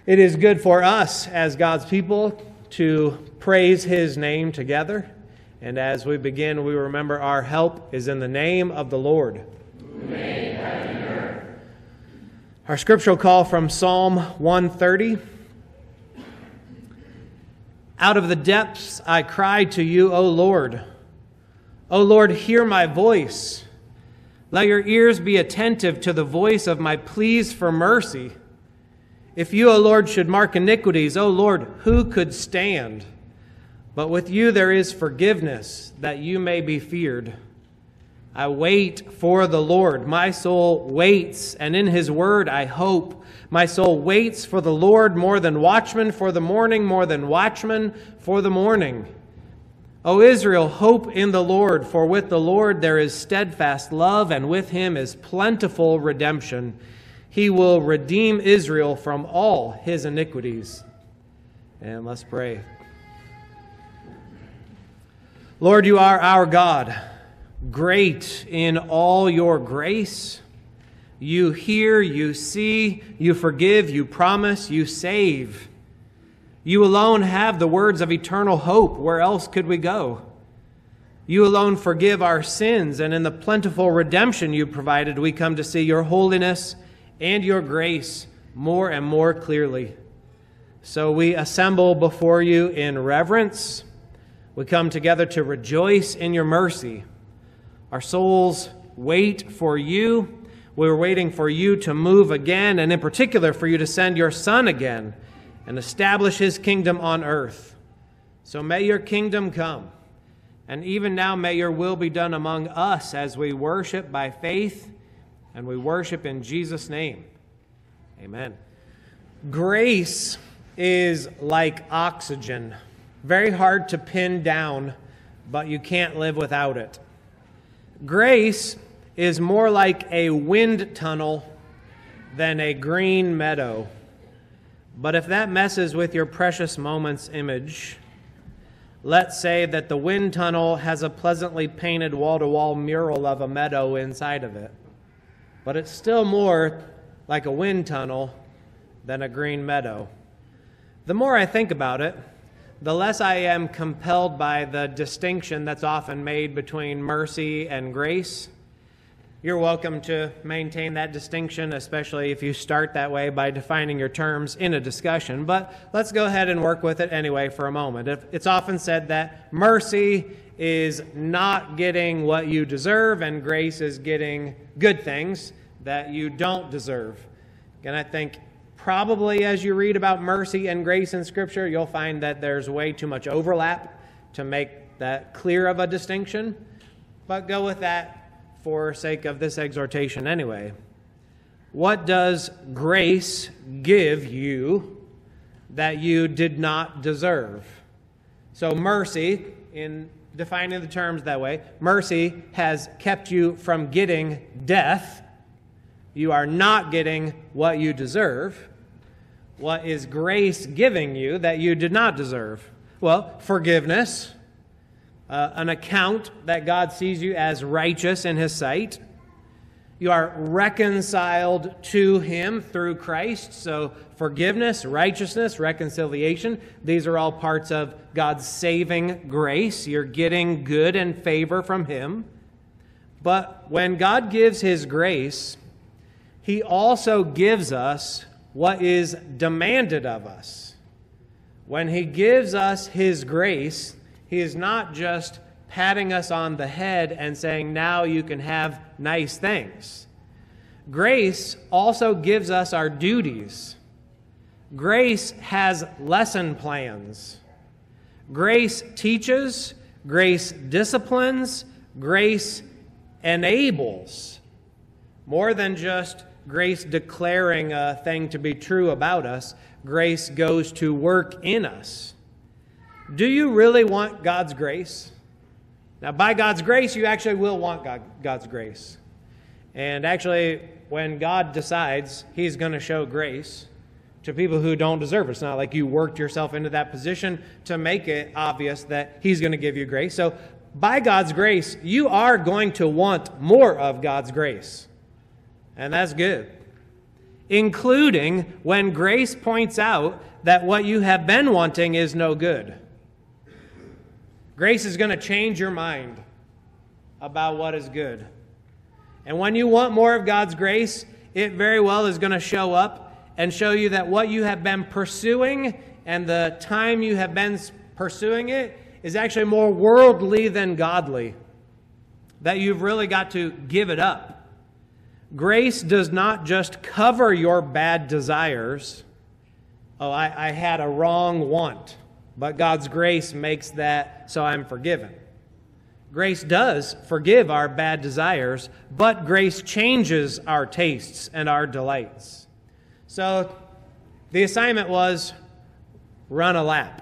It is good for us as God's people to praise His name together. And as we begin, we remember our help is in the name of the Lord. Who made heaven and earth. Our scriptural call from Psalm 130. Out of the depths I cried to you, O Lord. O Lord, hear my voice. Let your ears be attentive to the voice of my pleas for mercy. If you, O Lord, should mark iniquities, O Lord, who could stand? But with you there is forgiveness, that you may be feared. I wait for the Lord. My soul waits, and in His word I hope. My soul waits for the Lord more than watchmen for the morning, more than watchmen for the morning. O Israel, hope in the Lord, for with the Lord there is steadfast love, and with Him is plentiful redemption. He will redeem Israel from all his iniquities. And let's pray. Lord, you are our God, great in all your grace. You hear, you see, you forgive, you promise, you save. You alone have the words of eternal hope. Where else could we go? You alone forgive our sins, and in the plentiful redemption you provided, we come to see your holiness and your grace more and more clearly. So we assemble before you in reverence. We come together to rejoice in your mercy. Our souls wait for you. We're waiting for you to move again, and in particular for you to send your Son again and establish His kingdom on earth. So may your kingdom come, and even now may your will be done among us as we worship by faith, and we worship in Jesus' name. Amen. Grace is like oxygen. Very hard to pin down, but you can't live without it. Grace is more like a wind tunnel than a green meadow. But if that messes with your precious moments image, let's say that the wind tunnel has a pleasantly painted wall-to-wall mural of a meadow inside of it. But it's still more like a wind tunnel than a green meadow. The more I think about it, the less I am compelled by the distinction that's often made between mercy and grace. You're welcome to maintain that distinction, especially if you start that way by defining your terms in a discussion. But let's go ahead and work with it anyway for a moment. It's often said that mercy is not getting what you deserve, and grace is getting good things that you don't deserve. And I think probably as you read about mercy and grace in Scripture, you'll find that there's way too much overlap to make that clear of a distinction. But go with that for sake of this exhortation anyway. What does grace give you that you did not deserve? So mercy, in defining the terms that way, mercy has kept you from getting death. You are not getting what you deserve. What is grace giving you that you did not deserve? Well, forgiveness, an account that God sees you as righteous in His sight. You are reconciled to Him through Christ. So forgiveness, righteousness, reconciliation, these are all parts of God's saving grace. You're getting good and favor from Him. But when God gives His grace, He also gives us what is demanded of us. When He gives us His grace, He is not just patting us on the head and saying, now you can have nice things. Grace also gives us our duties. Grace has lesson plans. Grace teaches, grace disciplines, grace enables. More than just grace declaring a thing to be true about us, grace goes to work in us. Do you really want God's grace? Now, by God's grace, you actually will want God's grace. And actually, when God decides He's going to show grace to people who don't deserve it, it's not like you worked yourself into that position to make it obvious that He's going to give you grace. So, by God's grace, you are going to want more of God's grace. And that's good. including when grace points out that what you have been wanting is no good. Grace is going to change your mind about what is good. And when you want more of God's grace, it very well is going to show up and show you that what you have been pursuing and the time you have been pursuing it is actually more worldly than godly. That you've really got to give it up. Grace does not just cover your bad desires. Oh, I had a wrong want, but God's grace makes that so I'm forgiven. Grace does forgive our bad desires, but grace changes our tastes and our delights. So the assignment was run a lap,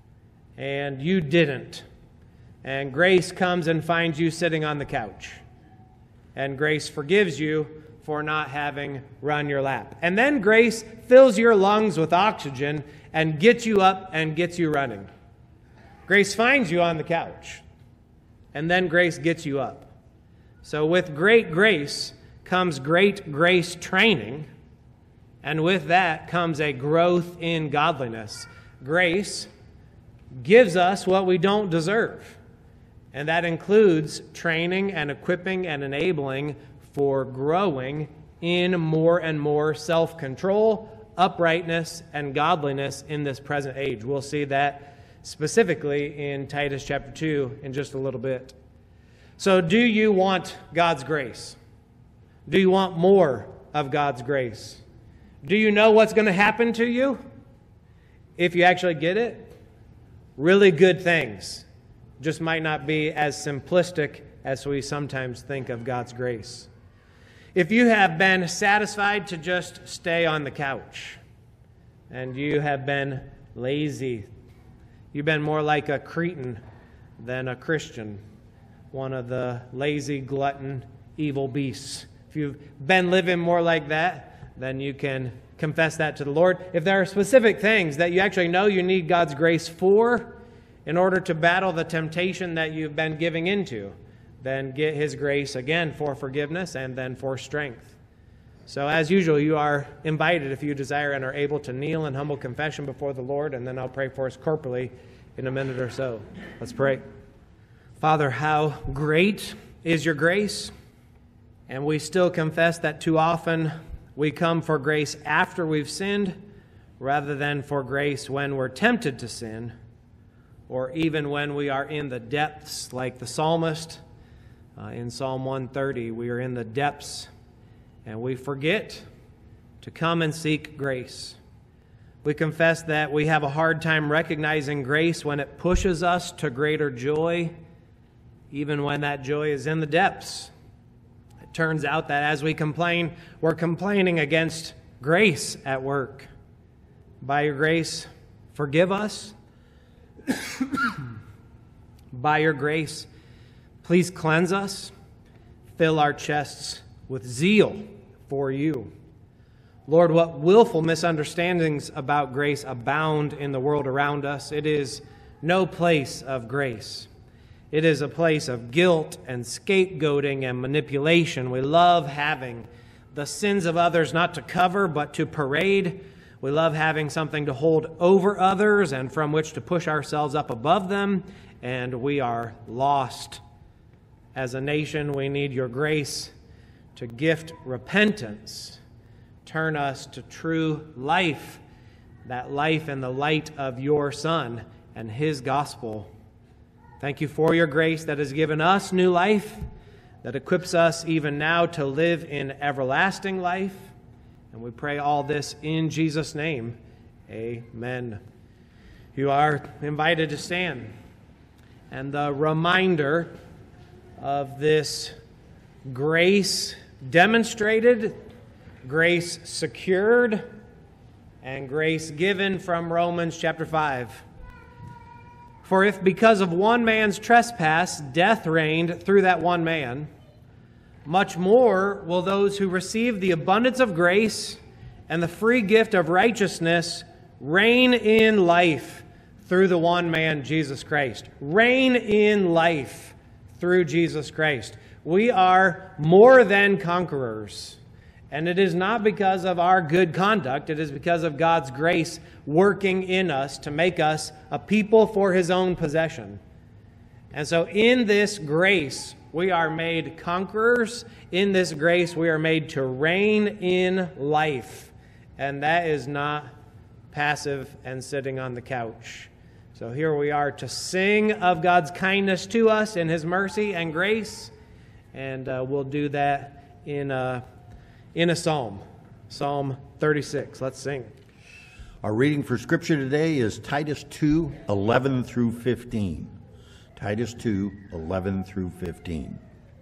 and you didn't. And grace comes and finds you sitting on the couch. And grace forgives you for not having run your lap. And then grace fills your lungs with oxygen and gets you up and gets you running. Grace finds you on the couch. And then grace gets you up. So with great grace comes great grace training. And with that comes a growth in godliness. Grace gives us what we don't deserve. And that includes training and equipping and enabling for growing in more and more self-control, uprightness, and godliness in this present age. We'll see that specifically in Titus chapter 2 in just a little bit. So do you want God's grace? Do you want more of God's grace? Do you know what's going to happen to you if you actually get it? Really good things. Just might not be as simplistic as we sometimes think of God's grace. If you have been satisfied to just stay on the couch, and you have been lazy, you've been more like a Cretan than a Christian, one of the lazy, glutton, evil beasts. If you've been living more like that, then you can confess that to the Lord. If there are specific things that you actually know you need God's grace for in order to battle the temptation that you've been giving into, then get His grace again for forgiveness and then for strength. So as usual, you are invited, if you desire and are able, to kneel in humble confession before the Lord, and then I'll pray for us corporately in a minute or so. Let's pray. Father, how great is your grace, and we still confess that too often we come for grace after we've sinned rather than for grace when we're tempted to sin, or even when we are in the depths like the psalmist. In Psalm 130, we are in the depths, and we forget to come and seek grace. We confess that we have a hard time recognizing grace when it pushes us to greater joy, even when that joy is in the depths. It turns out that as we complain, we're complaining against grace at work. By your grace, forgive us. By your grace, please cleanse us, fill our chests with zeal for you. Lord, what willful misunderstandings about grace abound in the world around us. It is no place of grace. It is a place of guilt and scapegoating and manipulation. We love having the sins of others not to cover, but to parade. We love having something to hold over others and from which to push ourselves up above them, and we are lost. As a nation, we need your grace to gift repentance. Turn us to true life, that life in the light of your Son and His gospel. Thank you for your grace that has given us new life, that equips us even now to live in everlasting life. And we pray all this in Jesus' name. Amen. You are invited to stand. And the reminder of this grace demonstrated, grace secured, and grace given from Romans chapter 5. For if because of one man's trespass death reigned through that one man, much more will those who receive the abundance of grace and the free gift of righteousness reign in life through the one man, Jesus Christ. Reign in life through Jesus Christ. We are more than conquerors. And it is not because of our good conduct. It is because of God's grace working in us to make us a people for His own possession. And so in this grace, we are made conquerors. In this grace, we are made to reign in life. And that is not passive and sitting on the couch. So here we are to sing of God's kindness to us in His mercy and grace. And we'll do that in a psalm, Psalm 36. Let's sing. Our reading for Scripture today is Titus 2, 11 through 15. Titus 2, 11 through 15.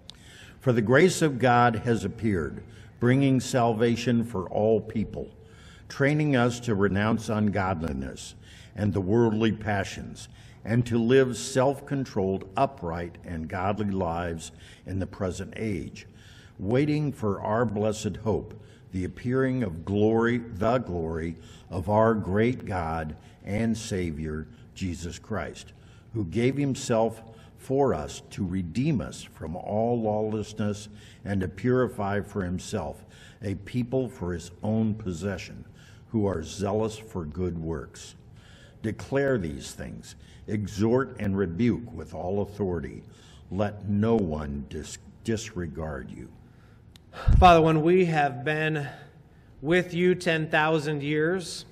For the grace of God has appeared, bringing salvation for all people, training us to renounce ungodliness and the worldly passions, and to live self-controlled, upright, and godly lives in the present age, waiting for our blessed hope, the appearing of the glory of our great God and Savior, Jesus Christ, who gave Himself for us to redeem us from all lawlessness and to purify for Himself a people for His own possession, who are zealous for good works. Declare these things, exhort and rebuke with all authority. Let no one disregard you. Father, when we have been with you 10,000 years,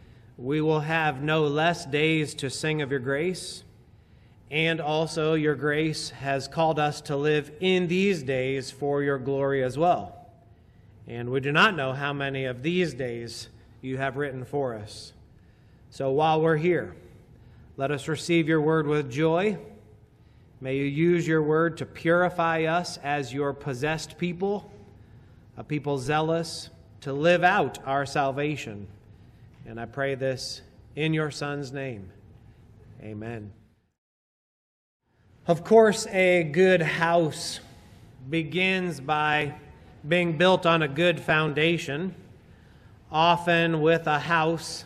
we will have no less days to sing of your grace. And also your grace has called us to live in these days for your glory as well. And we do not know how many of these days you have written for us. So while we're here, let us receive your word with joy. May you use your word to purify us as your possessed people, a people zealous to live out our salvation. And I pray this in your Son's name. Amen. Of course, a good house begins by being built on a good foundation. Often with a house,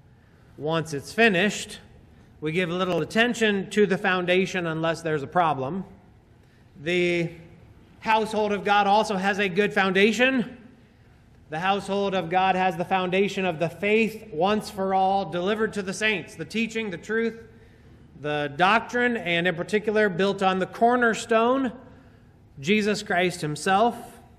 once it's finished, we give little attention to the foundation unless there's a problem. The household of God also has a good foundation. The household of God has the foundation of the faith once for all delivered to the saints, the teaching, the truth, the doctrine, and in particular built on the cornerstone, Jesus Christ Himself.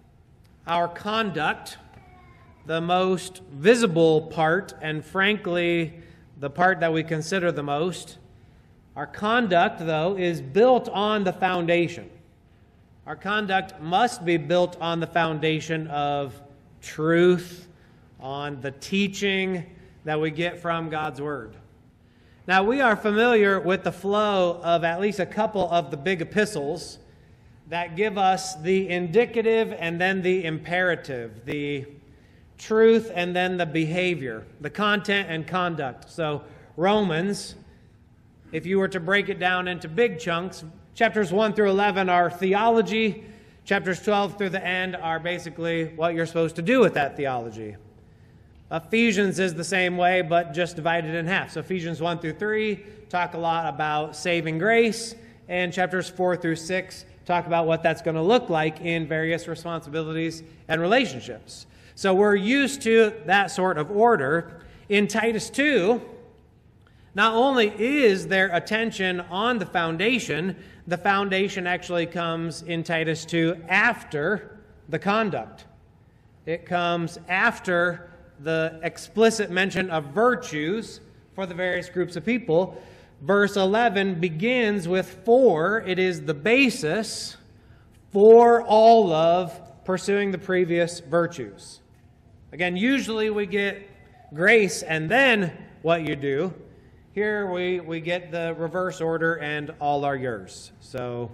Our conduct, the most visible part, and frankly, the part that we consider the most, our conduct, though, is built on the foundation. Our conduct must be built on the foundation of truth, on the teaching that we get from God's Word. Now, we are familiar with the flow of at least a couple of the big epistles that give us the indicative and then the imperative, the truth and then the behavior, the content and conduct. So Romans, if you were to break it down into big chunks, chapters 1 through 11 are theology. Chapters 12 through the end are basically what you're supposed to do with that theology. Ephesians is the same way, but just divided in half. So Ephesians 1 through 3 talk a lot about saving grace, and chapters 4 through 6 talk about what that's going to look like in various responsibilities and relationships. So we're used to that sort of order. In Titus 2, not only is there attention on the foundation actually comes in Titus 2 after the conduct. It comes after the explicit mention of virtues for the various groups of people. Verse 11 begins with for. It is the basis for all of pursuing the previous virtues. Again, usually we get grace and then what you do. Here we get the reverse order and all are yours. So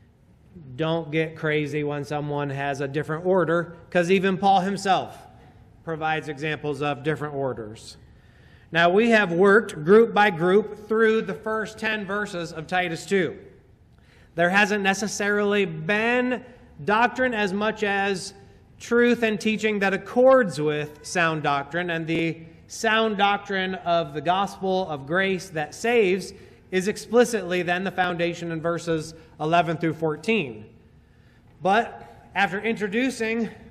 don't get crazy when someone has a different order, because even Paul himself provides examples of different orders. Now, we have worked group by group through the first 10 verses of Titus 2. There hasn't necessarily been doctrine as much as truth and teaching that accords with sound doctrine, and the sound doctrine of the gospel of grace that saves is explicitly then the foundation in verses 11 through 14. But after introducing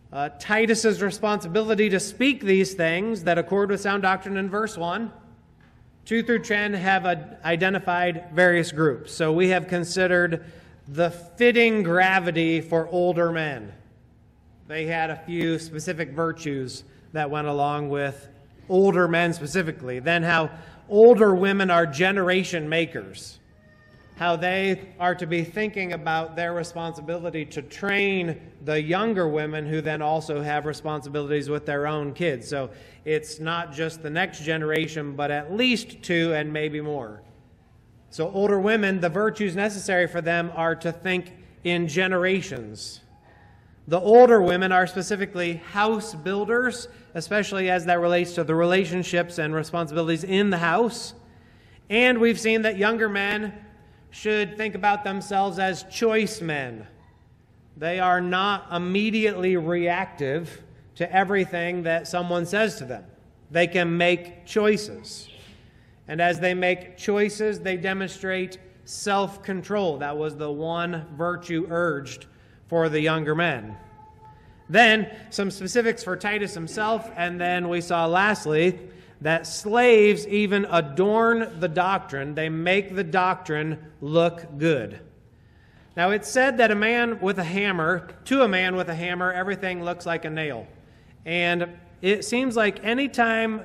Titus's responsibility to speak these things that accord with sound doctrine in verse 1. 2 through 10 have identified various groups. So we have considered the fitting gravity for older men. They had a few specific virtues that went along with older men specifically. Then how older women are generation makers. How they are to be thinking about their responsibility to train the younger women who then also have responsibilities with their own kids. So it's not just the next generation, but at least 2 and maybe more. So older women, the virtues necessary for them are to think in generations. The older women are specifically house builders, especially as that relates to the relationships and responsibilities in the house. And we've seen that younger men should think about themselves as choice men. They are not immediately reactive to everything that someone says to them. They can make choices. And as they make choices, they demonstrate self-control. That was the one virtue urged for the younger men. Then, some specifics for Titus himself, and then we saw lastly that slaves even adorn the doctrine. They make the doctrine look good. Now, it's said that to a man with a hammer, everything looks like a nail. And it seems like anytime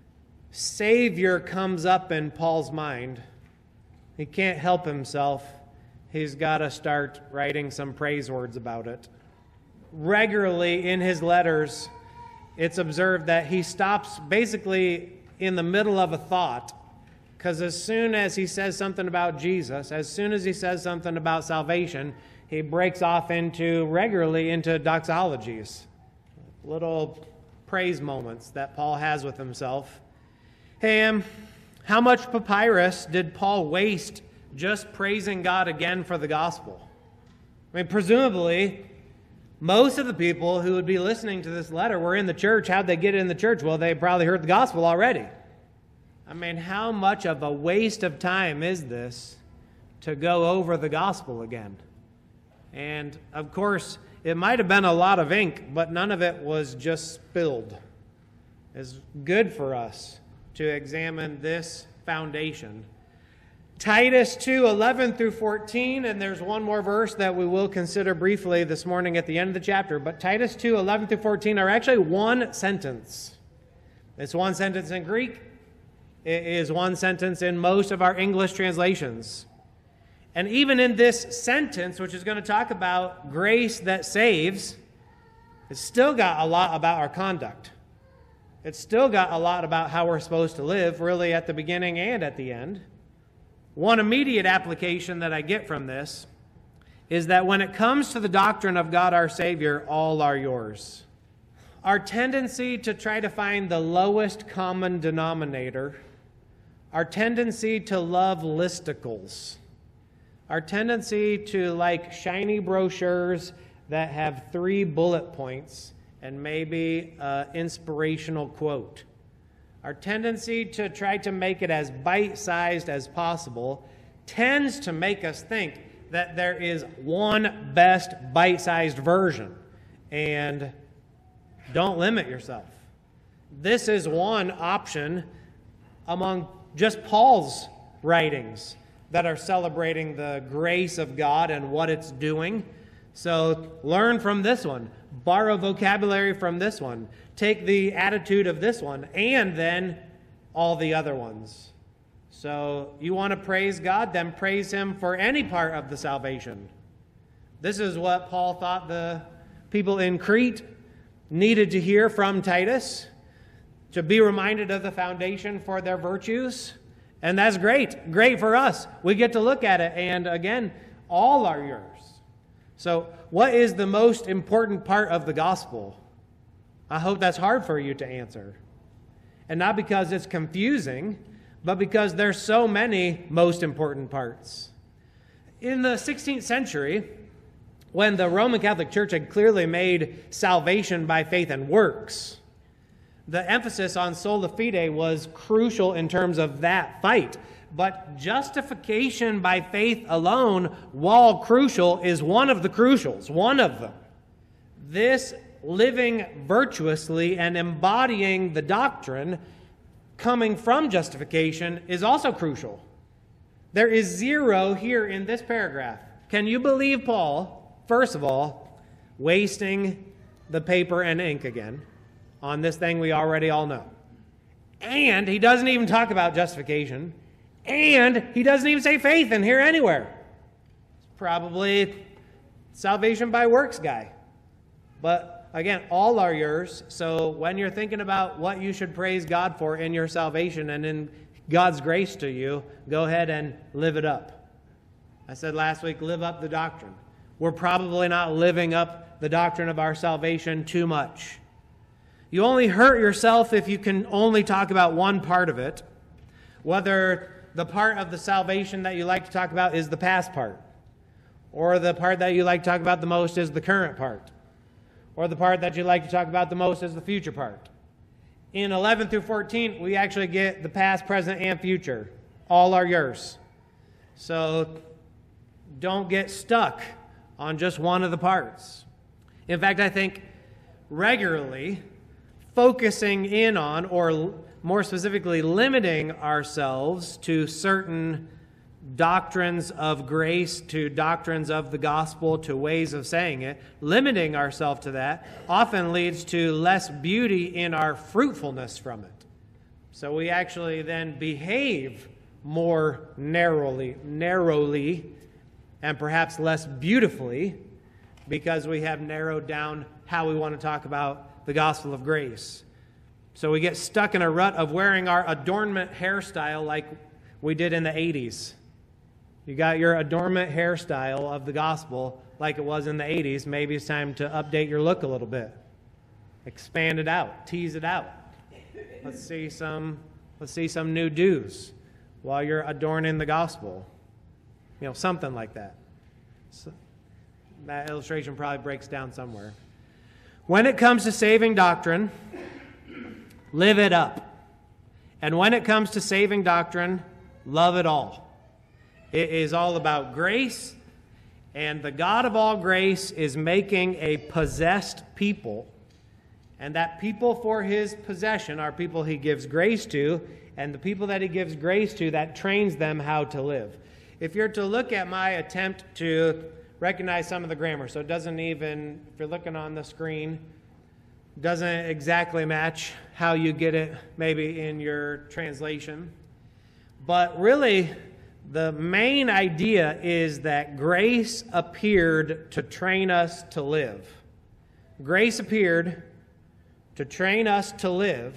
Savior comes up in Paul's mind, he can't help himself. He's got to start writing some praise words about it. Regularly in his letters, it's observed that he stops basically in the middle of a thought, because as soon as he says something about Jesus, as soon as he says something about salvation, he breaks off regularly into doxologies, little praise moments that Paul has with himself. Hey, how much papyrus did Paul waste just praising God again for the gospel? I mean, presumably, most of the people who would be listening to this letter were in the church. How'd they get in the church? Well, they probably heard the gospel already. I mean, how much of a waste of time is this to go over the gospel again? And, of course, it might have been a lot of ink, but none of it was just spilled. It's good for us to examine this foundation. Titus 2:11 through 14, and there's one more verse that we will consider briefly this morning at the end of the chapter, but Titus 2:11 through 14 are actually one sentence. It's one sentence in Greek. It is one sentence in most of our English translations. And even in this sentence, which is going to talk about grace that saves, it's still got a lot about our conduct. It's still got a lot about how we're supposed to live, really at the beginning and at the end. One immediate application that I get from this is that when it comes to the doctrine of God our Savior, all are yours. Our tendency to try to find the lowest common denominator, our tendency to love listicles, our tendency to like shiny brochures that have 3 bullet points and maybe an inspirational quote. Our tendency to try to make it as bite-sized as possible tends to make us think that there is one best bite-sized version. And don't limit yourself. This is one option among just Paul's writings that are celebrating the grace of God and what it's doing. So learn from this one. Borrow vocabulary from this one. Take the attitude of this one, and then all the other ones. So you want to praise God, then praise Him for any part of the salvation. This is what Paul thought the people in Crete needed to hear from Titus, to be reminded of the foundation for their virtues. And that's great. Great for us. We get to look at it, and again, all are yours. So what is the most important part of the gospel? I hope that's hard for you to answer. And not because it's confusing, but because there's so many most important parts. In the 16th century, when the Roman Catholic Church had clearly made salvation by faith and works, the emphasis on sola fide was crucial in terms of that fight. But justification by faith alone, while crucial, is one of the crucials, one of them. This living virtuously and embodying the doctrine coming from justification is also crucial. There is zero here in this paragraph. Can you believe Paul, first of all, wasting the paper and ink again on this thing we already all know? And he doesn't even talk about justification. And he doesn't even say faith in here anywhere. It's probably salvation by works guy. But again, all are yours. So when you're thinking about what you should praise God for in your salvation and in God's grace to you, go ahead and live it up. I said last week, live up the doctrine. We're probably not living up the doctrine of our salvation too much. You only hurt yourself if you can only talk about one part of it, whether the part of the salvation that you like to talk about is the past part, or the part that you like to talk about the most is the current part, or the part that you like to talk about the most is the future part. In 11 through 14, we actually get the past, present, and future. All are yours. So don't get stuck on just one of the parts. In fact, I think regularly focusing in on, or more specifically limiting ourselves to certain doctrines of grace, to doctrines of the gospel, to ways of saying it, limiting ourselves to that often leads to less beauty in our fruitfulness from it. So we actually then behave more narrowly, and perhaps less beautifully, because we have narrowed down how we want to talk about the gospel of grace. So we get stuck in a rut of wearing our adornment hairstyle like we did in the 80s. You got your adornment hairstyle of the gospel like it was in the 80s. Maybe it's time to update your look a little bit. Expand it out. Tease it out. Let's see some new do's while you're adorning the gospel. You know, something like that. So that illustration probably breaks down somewhere. When it comes to saving doctrine, live it up. And when it comes to saving doctrine, love it all. It is all about grace, and the God of all grace is making a possessed people. And that people for his possession are people he gives grace to, and the people that he gives grace to, that trains them how to live. If you're to look at my attempt to recognize some of the grammar, so it doesn't even, if you're looking on the screen, doesn't exactly match how you get it maybe in your translation. But really, the main idea is that grace appeared to train us to live. Grace appeared to train us to live,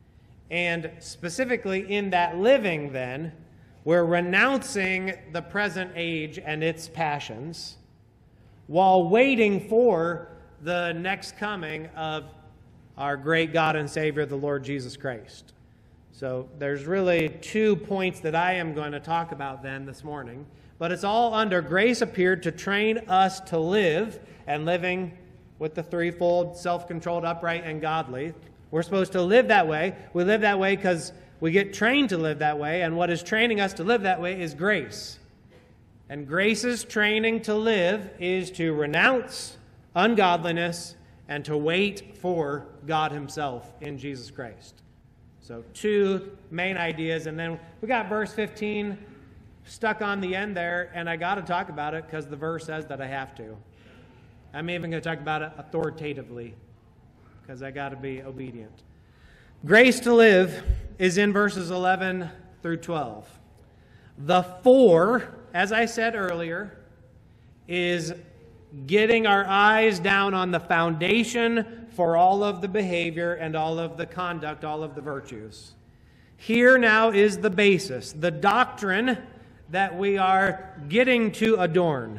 and specifically in that living then, we're renouncing the present age and its passions while waiting for the next coming of our great God and Savior, the Lord Jesus Christ. So there's really 2 points that I am going to talk about then this morning. But it's all under grace appeared to train us to live, and living with the threefold, self-controlled, upright, and godly. We're supposed to live that way. We live that way because we get trained to live that way, and what is training us to live that way is grace. And grace's training to live is to renounce ungodliness and to wait for God himself in Jesus Christ. So 2 main ideas, and then we got verse 15 stuck on the end there, and I got to talk about it because the verse says that I have to. I'm even going to talk about it authoritatively because I got to be obedient. Grace to live is in verses 11 through 12. The 4, as I said earlier, is getting our eyes down on the foundation for all of the behavior and all of the conduct, all of the virtues. Here now is the basis, the doctrine that we are getting to adorn.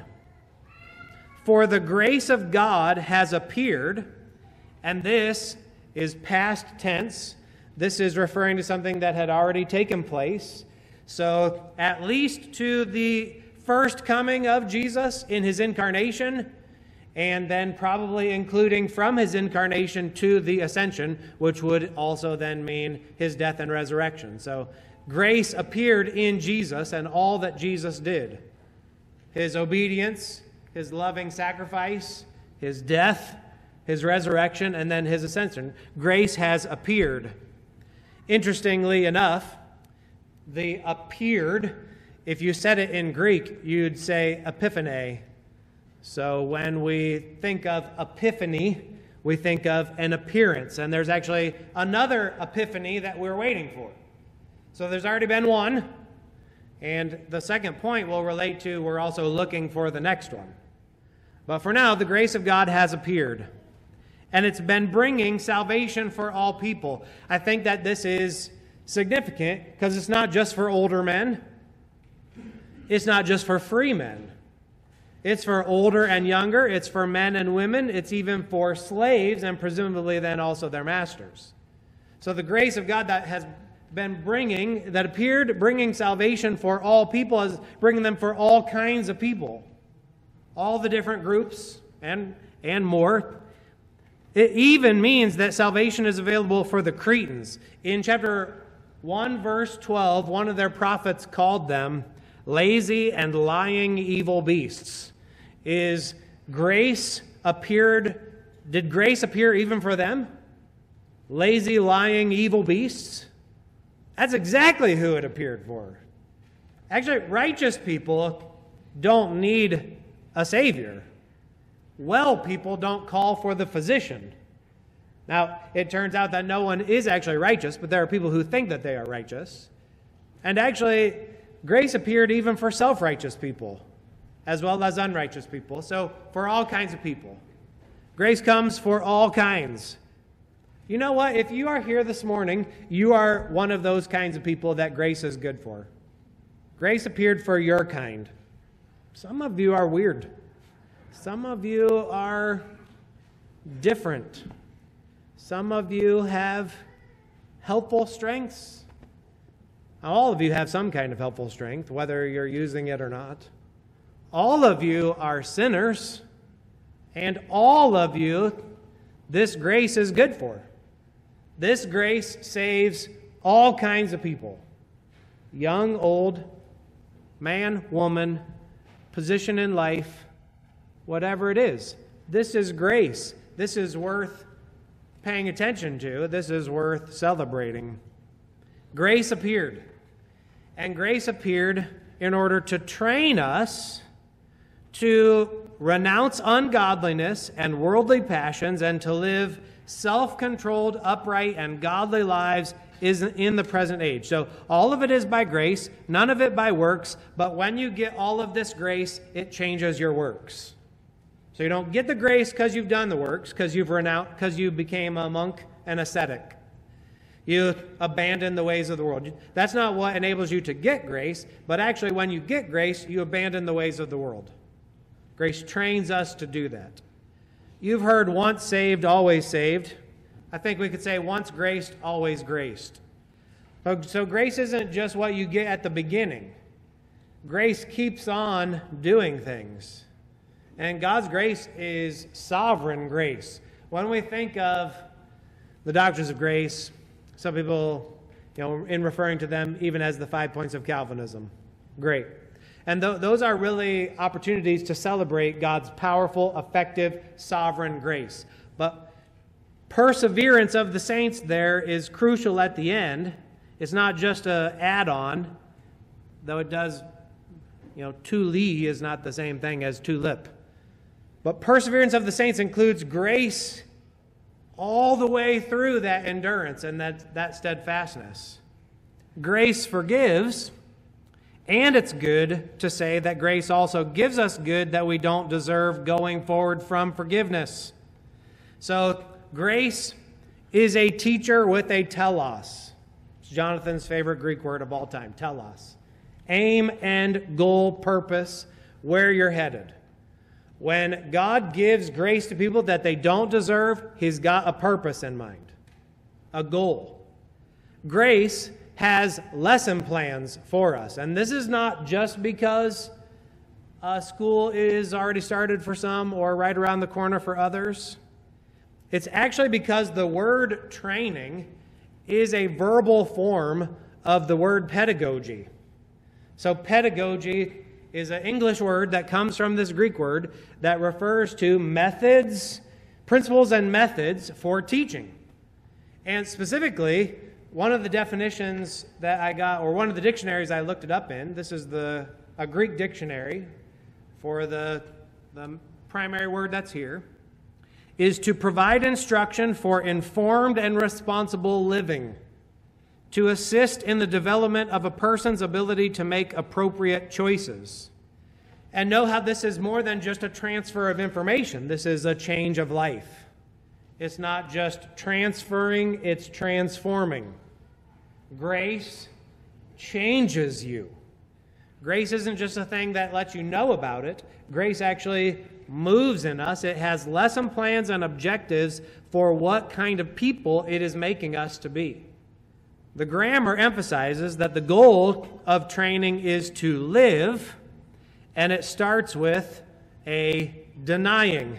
For the grace of God has appeared, and this is past tense. This is referring to something that had already taken place. So at least to the first coming of Jesus in his incarnation, and then probably including from his incarnation to the ascension, which would also then mean his death and resurrection. So grace appeared in Jesus and all that Jesus did. His obedience, his loving sacrifice, his death, his resurrection, and then his ascension. Grace has appeared. Interestingly enough, the appeared, if you said it in Greek, you'd say epiphane. So when we think of epiphany, we think of an appearance. And there's actually another epiphany that we're waiting for. So there's already been one. And the second point will relate to we're also looking for the next one. But for now, the grace of God has appeared. And it's been bringing salvation for all people. I think that this is significant because it's not just for older men. It's not just for free men. It's for older and younger. It's for men and women. It's even for slaves and presumably then also their masters. So the grace of God that has been bringing salvation for all people, is bringing them for all kinds of people. All the different groups and more. It even means that salvation is available for the Cretans. In chapter 1, verse 12, one of their prophets called them lazy and lying evil beasts. Did grace appear even for them? Lazy, lying, evil beasts? That's exactly who it appeared for. Actually, righteous people don't need a Savior. Well people don't call for the physician. Now, it turns out that no one is actually righteous, but there are people who think that they are righteous. And actually, grace appeared even for self-righteous people, as well as unrighteous people. So, for all kinds of people. Grace comes for all kinds. You know what? If you are here this morning, you are one of those kinds of people that grace is good for. Grace appeared for your kind. Some of you are weird. Some of you are different. Some of you have helpful strengths. All of you have some kind of helpful strength, whether you're using it or not. All of you are sinners, and all of you, this grace is good for. This grace saves all kinds of people. Young, old, man, woman, position in life, whatever it is. This is grace. This is worth paying attention to. This is worth celebrating. Grace appeared. And grace appeared in order to train us to renounce ungodliness and worldly passions and to live self-controlled, upright, and godly lives in the present age. So all of it is by grace, none of it by works, but when you get all of this grace, it changes your works. So you don't get the grace because you've done the works, because you became a monk and ascetic. You abandon the ways of the world. That's not what enables you to get grace, but actually when you get grace, you abandon the ways of the world. Grace trains us to do that. You've heard once saved, always saved. I think we could say once graced, always graced. So grace isn't just what you get at the beginning. Grace keeps on doing things. And God's grace is sovereign grace. When we think of the doctrines of grace, some people, in referring to them even as the 5 points of Calvinism. Great. And those are really opportunities to celebrate God's powerful, effective, sovereign grace. But perseverance of the saints there is crucial at the end. It's not just an add-on, though it does, tulip is not the same thing as tulip. But perseverance of the saints includes grace all the way through that endurance and that steadfastness. Grace forgives. And it's good to say that grace also gives us good that we don't deserve going forward from forgiveness. So grace is a teacher with a telos. It's Jonathan's favorite Greek word of all time, telos. Aim and goal, purpose, where you're headed. When God gives grace to people that they don't deserve, He's got a purpose in mind, a goal. Grace has lesson plans for us. And this is not just because school is already started for some or right around the corner for others. It's actually because the word training is a verbal form of the word pedagogy. So pedagogy is an English word that comes from this Greek word that refers to methods principles and methods for teaching. And specifically, one of the definitions that I got, or one of the dictionaries I looked it up in, this is a Greek dictionary for the primary word that's here, is to provide instruction for informed and responsible living, to assist in the development of a person's ability to make appropriate choices. And know how this is more than just a transfer of information. This is a change of life. It's not just transferring, it's transforming. Grace changes you. Grace isn't just a thing that lets you know about it. Grace actually moves in us. It has lesson plans and objectives for what kind of people it is making us to be. The grammar emphasizes that the goal of training is to live, and it starts with a denying.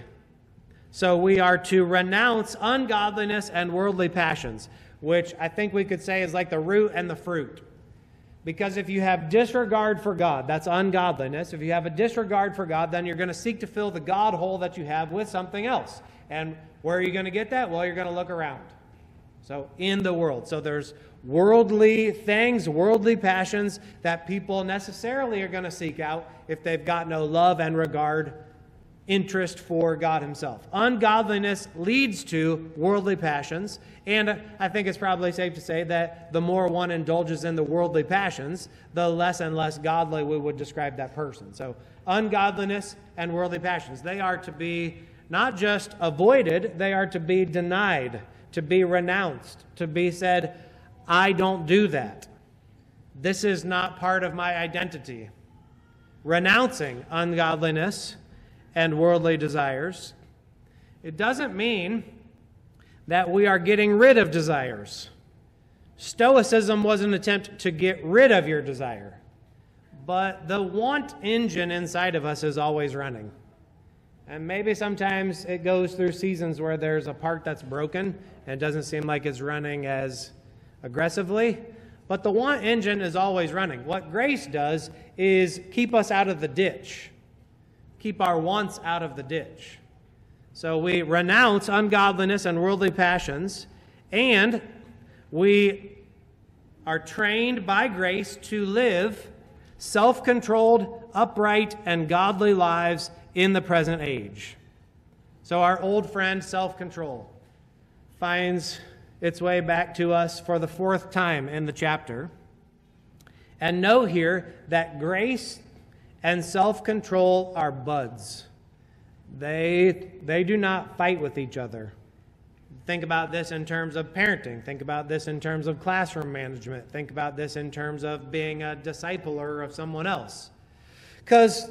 So we are to renounce ungodliness and worldly passions, which I think we could say is like the root and the fruit. Because if you have disregard for God, that's ungodliness. If you have a disregard for God, then you're going to seek to fill the God hole that you have with something else. And where are you going to get that? Well, you're going to look around. So in the world. So there's worldly things, worldly passions that people necessarily are going to seek out if they've got no love and regard, interest for God himself. Ungodliness leads to worldly passions, and I think it's probably safe to say that the more one indulges in the worldly passions, the less and less godly we would describe that person. So ungodliness and worldly passions, they are to be not just avoided, they are to be denied, to be renounced, to be said, I don't do that. This is not part of my identity. Renouncing ungodliness and worldly desires. It doesn't mean that we are getting rid of desires. Stoicism was an attempt to get rid of your desire. But the want engine inside of us is always running. And maybe sometimes it goes through seasons where there's a part that's broken and it doesn't seem like it's running as aggressively. But the want engine is always running. What grace does is keep us out of the ditch. Keep our wants out of the ditch. So we renounce ungodliness and worldly passions, and we are trained by grace to live self-controlled, upright, and godly lives in the present age. So our old friend, self-control, finds its way back to us for the fourth time in the chapter. And know here that grace and self-control are buds. They do not fight with each other. Think about this in terms of parenting. Think about this in terms of classroom management. Think about this in terms of being a discipler of someone else. Because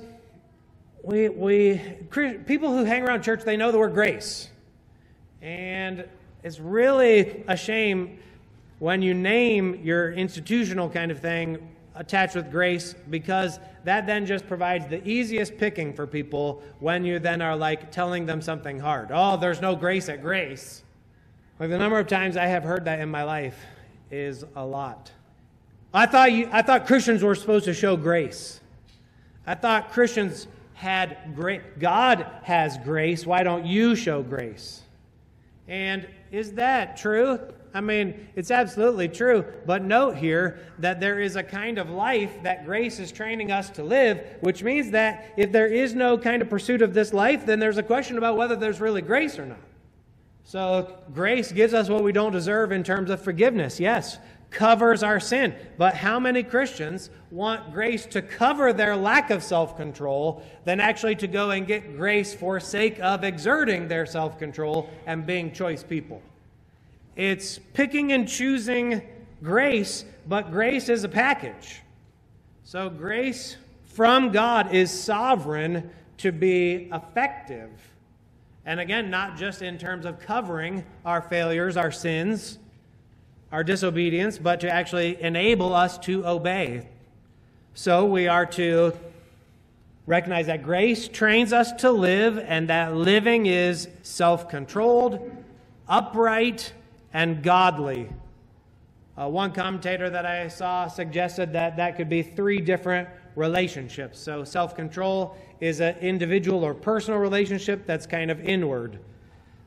people who hang around church, they know the word grace. And it's really a shame when you name your institutional kind of thing attached with grace, because that then just provides the easiest picking for people when you then are like telling them something hard. Oh, there's no grace at Grace. Like the number of times I have heard that in my life is a lot. I thought Christians were supposed to show grace. I thought Christians had grace. God has grace. Why don't you show grace? And is that true? I mean, it's absolutely true, but note here that there is a kind of life that grace is training us to live, which means that if there is no kind of pursuit of this life, then there's a question about whether there's really grace or not. So grace gives us what we don't deserve in terms of forgiveness, yes, covers our sin, but how many Christians want grace to cover their lack of self-control than actually to go and get grace for sake of exerting their self-control and being choice people? It's picking and choosing grace, but grace is a package. So grace from God is sovereign to be effective. And again, not just in terms of covering our failures, our sins, our disobedience, but to actually enable us to obey. So we are to recognize that grace trains us to live, and that living is self-controlled, upright, and godly. One commentator that I saw suggested that could be 3 different relationships. So self-control is an individual or personal relationship that's kind of inward.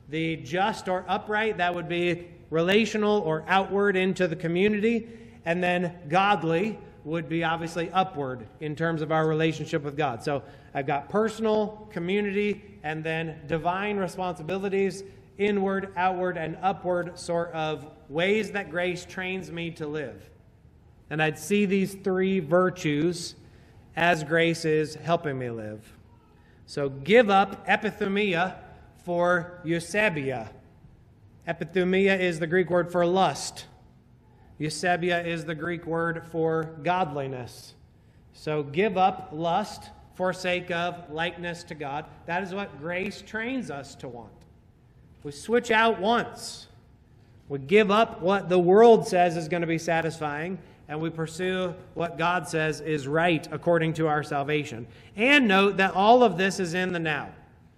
The just or upright, that would be relational or outward into the community. And then godly would be obviously upward in terms of our relationship with God. So I've got personal, community, and then divine responsibilities, inward, outward, and upward sort of ways that grace trains me to live. And I'd see these three virtues as grace is helping me live. So give up epithumia for eusebia. Epithumia is the Greek word for lust. Eusebia is the Greek word for godliness. So give up lust for sake of likeness to God. That is what grace trains us to want. We switch out once. We give up what the world says is going to be satisfying, and we pursue what God says is right according to our salvation. And note that all of this is in the now.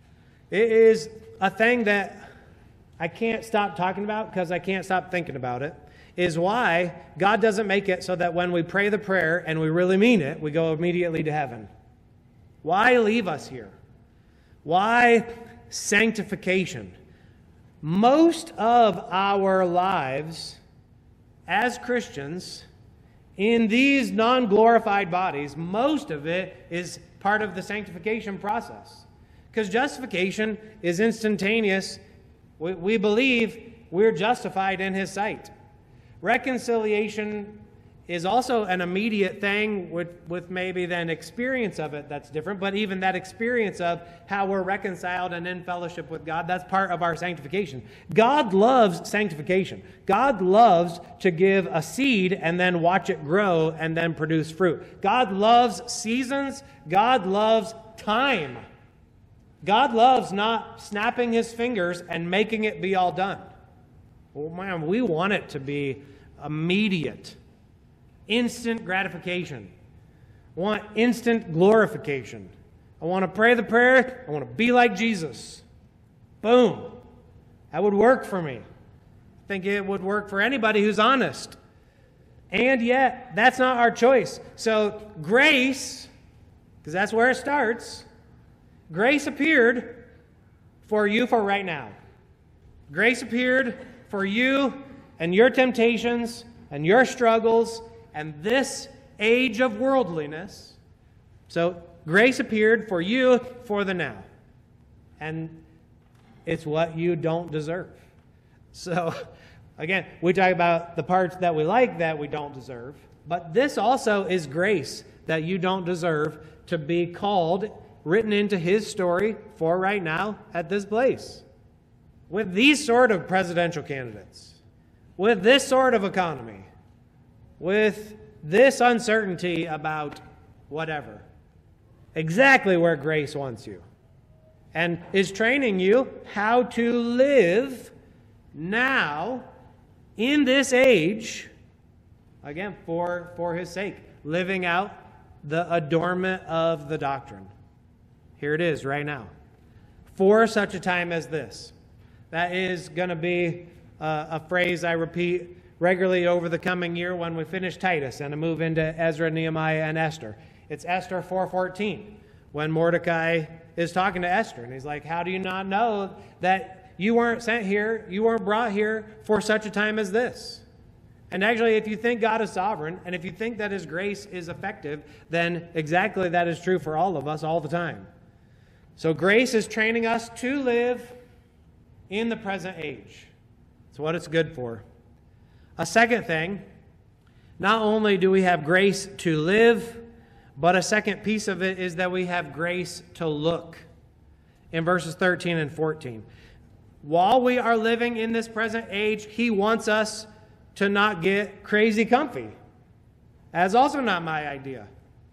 It is a thing that I can't stop talking about because I can't stop thinking about it, is why God doesn't make it so that when we pray the prayer and we really mean it, we go immediately to heaven. Why leave us here? Why sanctification? Most of our lives as Christians in these non-glorified bodies, most of it is part of the sanctification process. Because justification is instantaneous. We believe we're justified in His sight. Reconciliation is also an immediate thing with maybe then experience of it that's different, but even that experience of how we're reconciled and in fellowship with God, that's part of our sanctification. God loves sanctification. God loves to give a seed and then watch it grow and then produce fruit. God loves seasons. God loves time. God loves not snapping His fingers and making it be all done. Well, man, we want it to be immediate. Instant gratification. I want instant glorification. I want to pray the prayer. I want to be like Jesus. Boom. That would work for me. I think it would work for anybody who's honest. And yet, that's not our choice. So grace, because that's where it starts, grace appeared for you for right now. Grace appeared for you and your temptations and your struggles and this age of worldliness. So grace appeared for you for the now. And it's what you don't deserve. So again, we talk about the parts that we like that we don't deserve. But this also is grace that you don't deserve to be called, written into His story for right now at this place. With these sort of presidential candidates, with this sort of economy, with this uncertainty about whatever. Exactly where grace wants you. And is training you how to live now in this age, again, for His sake, living out the adornment of the doctrine. Here it is right now. For such a time as this. That is going to be a phrase I repeat regularly over the coming year when we finish Titus and move into Ezra, Nehemiah, and Esther. It's Esther 4:14 when Mordecai is talking to Esther. And he's like, how do you not know that you weren't sent here, you weren't brought here for such a time as this? And actually, if you think God is sovereign, and if you think that His grace is effective, then exactly that is true for all of us all the time. So grace is training us to live in the present age. It's what it's good for. A second thing, not only do we have grace to live, but a second piece of it is that we have grace to look. In verses 13 and 14. While we are living in this present age, He wants us to not get crazy comfy. That's also not my idea.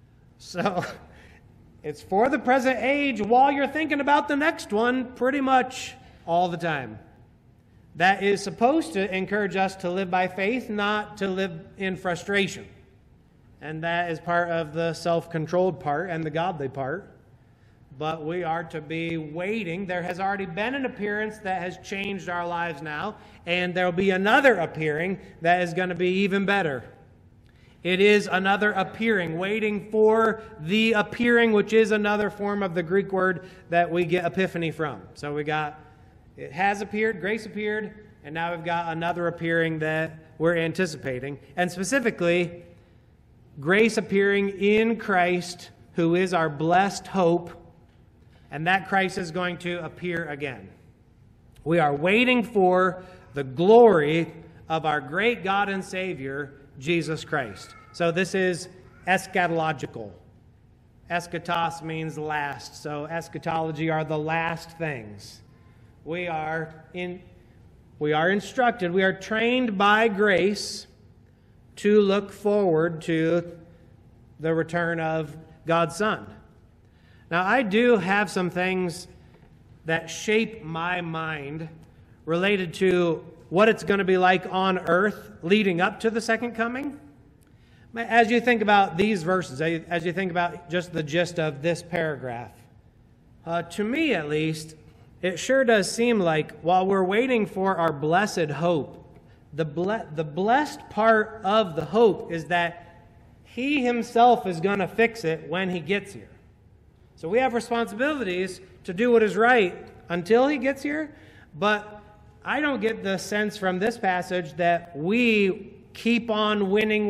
So it's for the present age while you're thinking about the next one pretty much all the time. That is supposed to encourage us to live by faith, not to live in frustration. And that is part of the self-controlled part and the godly part. But we are to be waiting. There has already been an appearance that has changed our lives now, and there will be another appearing that is going to be even better. It is another appearing, waiting for the appearing, which is another form of the Greek word that we get epiphany from. So we got It has appeared, grace appeared, and now we've got another appearing that we're anticipating. And specifically, grace appearing in Christ, who is our blessed hope, and that Christ is going to appear again. We are waiting for the glory of our great God and Savior, Jesus Christ. So this is eschatological. Eschatos means last, so eschatology are the last things. We are instructed, we are trained by grace to look forward to the return of God's Son. Now, I do have some things that shape my mind related to what it's going to be like on earth leading up to the second coming. As you think about these verses, as you think about just the gist of this paragraph, to me at least, it sure does seem like while we're waiting for our blessed hope, the blessed part of the hope is that He Himself is going to fix it when He gets here. So we have responsibilities to do what is right until He gets here, but I don't get the sense from this passage that we keep on winning,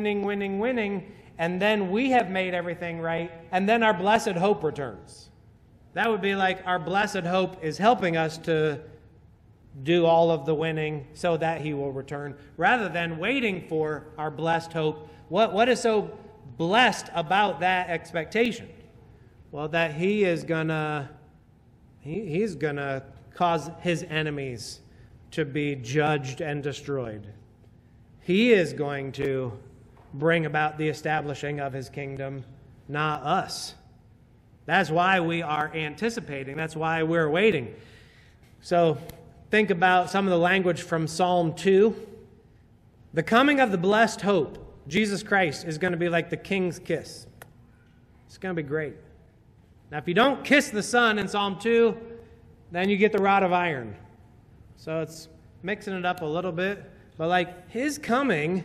and then we have made everything right, and then our blessed hope returns. That would be like our blessed hope is helping us to do all of the winning so that He will return, rather than waiting for our blessed hope. What is so blessed about that expectation? Well, that He is gonna cause His enemies to be judged and destroyed. He is going to bring about the establishing of His kingdom, not us. That's why we are anticipating. That's why we're waiting. So think about some of the language from Psalm 2. The coming of the blessed hope, Jesus Christ, is going to be like the king's kiss. It's going to be great. Now, if you don't kiss the Son in Psalm 2, then you get the rod of iron. So it's mixing it up a little bit. But like His coming,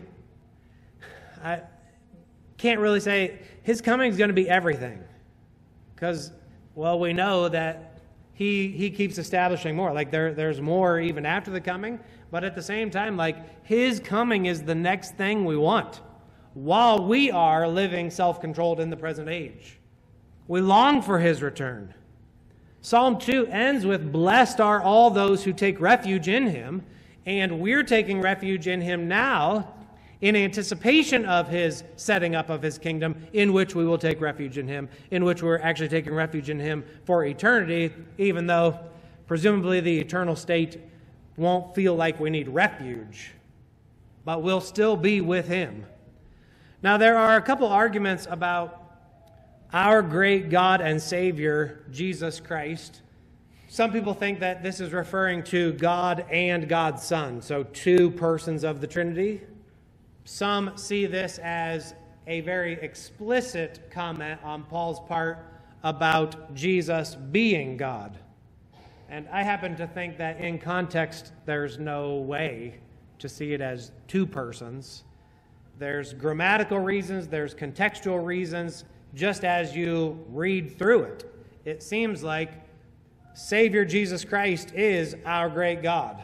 I can't really say His coming is going to be everything. Because, well, we know that He keeps establishing more. Like there's more even after the coming. But at the same time, like His coming is the next thing we want while we are living self-controlled in the present age. We long for His return. Psalm 2 ends with, "Blessed are all those who take refuge in Him," and we're taking refuge in Him now in anticipation of His setting up of His kingdom, in which we will take refuge in Him, in which we're actually taking refuge in Him for eternity, even though presumably the eternal state won't feel like we need refuge, but we'll still be with Him. Now, there are a couple arguments about our great God and Savior, Jesus Christ. Some people think that this is referring to God and God's Son, so two persons of the Trinity. Some see this as a very explicit comment on Paul's part about Jesus being God. And I happen to think that in context, there's no way to see it as two persons. There's grammatical reasons, there's contextual reasons. Just as you read through it, it seems like Savior Jesus Christ is our great God.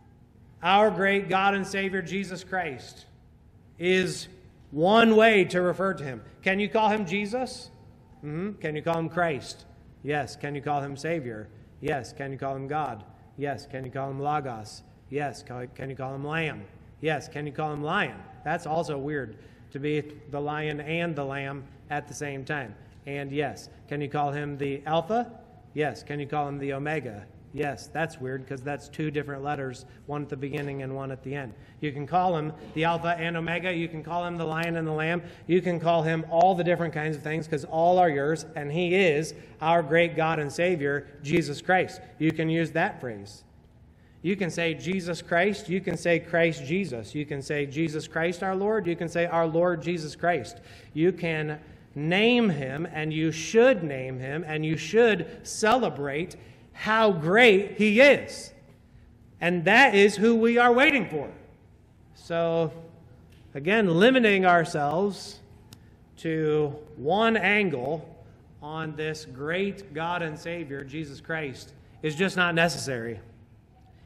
Our great God and Savior Jesus Christ is one way to refer to Him. Can you call Him Jesus? Can you call Him Christ? Yes. Can you call Him Savior? Yes. Can you call Him God? Yes. Can you call Him Logos? Yes. Can you call Him Lamb? Yes. Can you call Him Lion? That's also weird, to be the lion and the lamb at the same time. And yes, can you call Him the Alpha? Yes. Can you call Him the Omega? Yes. That's weird because that's two different letters, one at the beginning and one at the end. You can call Him the Alpha and Omega. You can call Him the Lion and the Lamb. You can call Him all the different kinds of things because all are yours, and He is our great God and Savior, Jesus Christ. You can use that phrase. You can say Jesus Christ. You can say Christ Jesus. You can say Jesus Christ our Lord. You can say our Lord Jesus Christ. You can name Him, and you should name Him, and you should celebrate how great He is. And that is who we are waiting for. So, again, limiting ourselves to one angle on this great God and Savior, Jesus Christ, is just not necessary.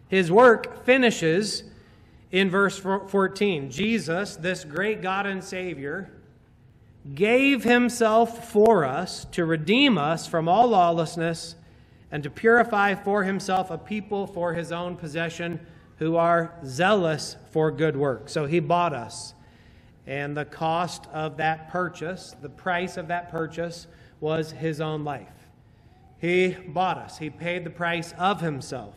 His work finishes in verse 14. Jesus, this great God and Savior, gave himself for us to redeem us from all lawlessness and to purify for himself a people for his own possession who are zealous for good work. So he bought us. And the cost of that purchase, the price of that purchase, was his own life. He bought us. He paid the price of himself.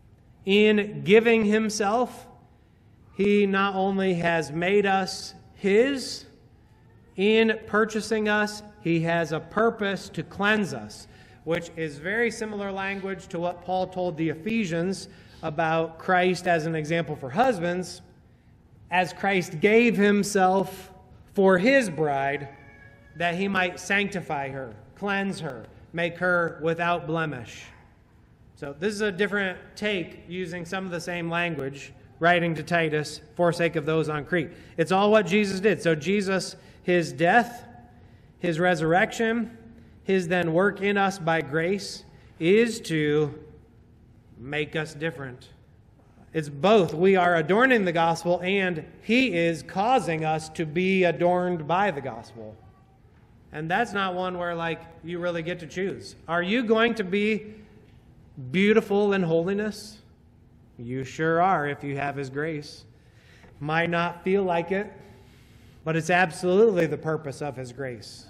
In giving himself, he not only has made us his, in purchasing us, he has a purpose to cleanse us, which is very similar language to what Paul told the Ephesians about Christ as an example for husbands. As Christ gave himself for his bride, that he might sanctify her, cleanse her, make her without blemish. So this is a different take using some of the same language, writing to Titus for sake of those on Crete. It's all what Jesus did. So Jesus, his death, his resurrection, his then work in us by grace is to make us different. It's both. We are adorning the gospel, and he is causing us to be adorned by the gospel. And that's not one where, like, you really get to choose. Are you going to be beautiful in holiness? You sure are if you have his grace. Might not feel like it, but it's absolutely the purpose of his grace.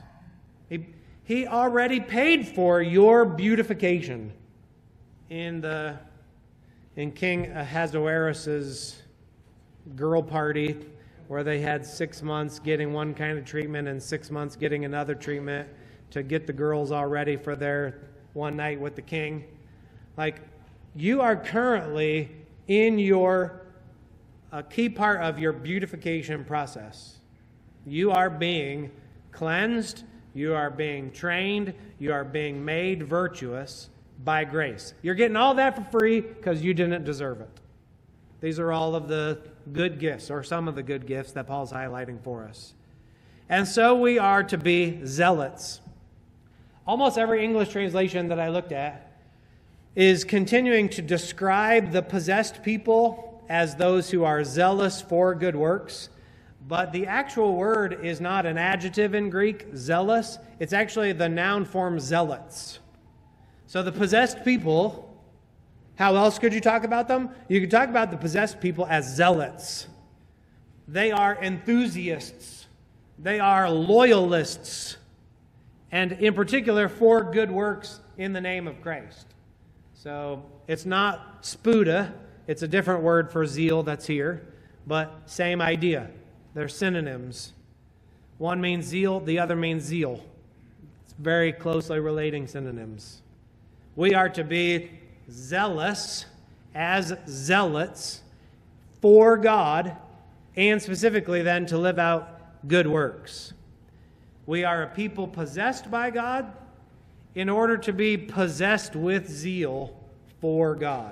He already paid for your beautification in King Ahasuerus' girl party, where they had 6 months getting one kind of treatment and 6 months getting another treatment to get the girls all ready for their one night with the king. Like, you are currently in a key part of your beautification process. You are being cleansed, you are being trained, you are being made virtuous by grace. You're getting all that for free because you didn't deserve it. These are all of the good gifts, or some of the good gifts that Paul's highlighting for us. And so we are to be zealots. Almost every English translation that I looked at is continuing to describe the possessed people as those who are zealous for good works. But the actual word is not an adjective in Greek, zealous. It's actually the noun form zealots. So the possessed people, how else could you talk about them? You could talk about the possessed people as zealots. They are enthusiasts. They are loyalists. And in particular, for good works in the name of Christ. So it's not spuda. It's a different word for zeal that's here. But same idea. They're synonyms. One means zeal, the other means zeal. It's very closely relating synonyms. We are to be zealous as zealots for God, and specifically then to live out good works. We are a people possessed by God in order to be possessed with zeal for God.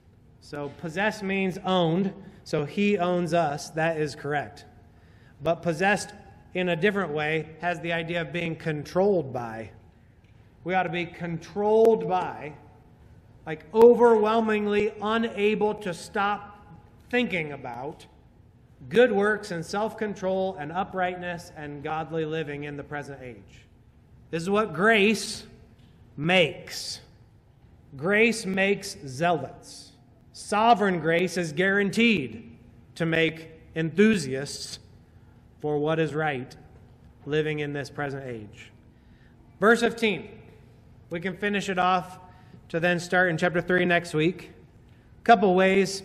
So possessed means owned, so he owns us. That is correct. But possessed in a different way has the idea of being controlled by. We ought to be controlled by, like overwhelmingly unable to stop thinking about good works and self-control and uprightness and godly living in the present age. This is what grace makes. Grace makes zealots. Sovereign grace is guaranteed to make enthusiasts for what is right, living in this present age. Verse 15. We can finish it off to then start in chapter 3 next week. A couple ways.